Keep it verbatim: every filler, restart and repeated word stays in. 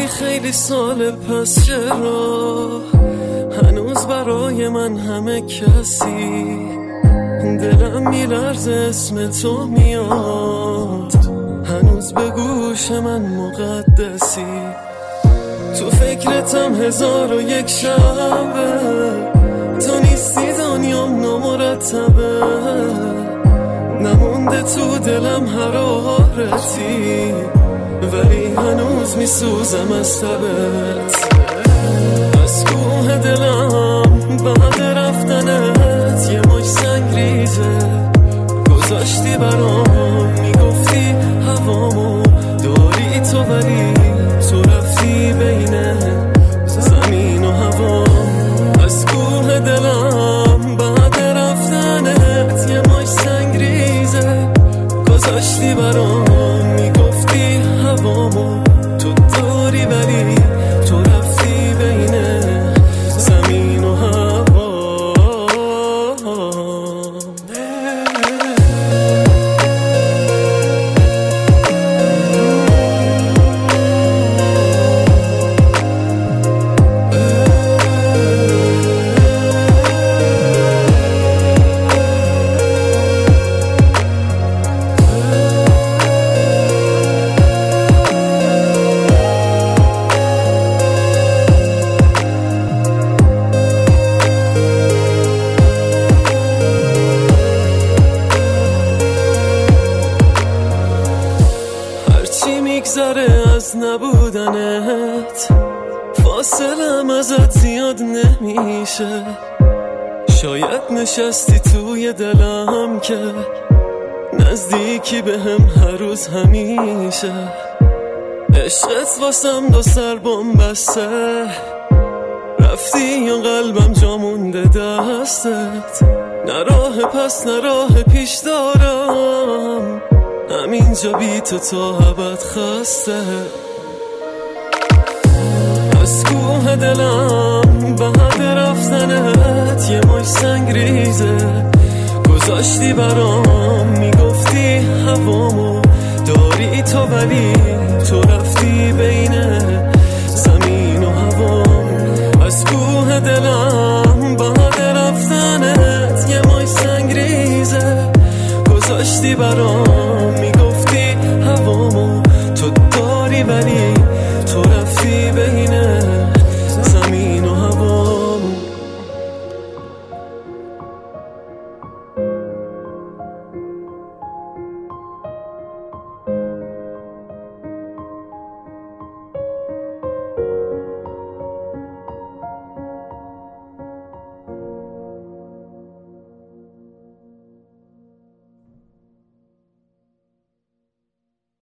رفتی خیلی سال پس، چرا هنوز برای من همه کسی؟ دلم میلرزه اسم تو میاد، هنوز به گوش من مقدسی. تو فکرتم هزار و یک شبه، تو نیستی دنیام نامرتبه، نمونده تو دلم حرارتی، ولی هنوز میسوزم از تبت. از کوه دلم بعد رفتنت یه مش سنگ ریزه گذاشتی برام، میگفتی هوامو داری تو، ولی تو رفتی بین زمین و هوا. از کوه دلم بعد رفتنت یه مش سنگ ریزه گذاشتی برام، میگفتی هوامو تو داری، ولی تو رفتی بین زمین و هوا. میگذره از نبودنت، فاصلم ازت زیاد نمیشه، شاید نشستی توی دلم که نزدیکی به هم هر روز همیشه. عشقت واسم دو سر بم بسته، رفتی یا قلبم جا مونده دستت، نه راه پس نه راه پیش دارم، همینجا بی تو تا ابد خسته. از کوه دلم بعد رفتنت یه مش سنگ ریزه گذاشتی برام، میگفتی هوامو داری تو، ولی تو رفتی بین زمین و هوا. از کوه دلم بعد رفتنت یه مش سنگ ریزه گذاشتی برام،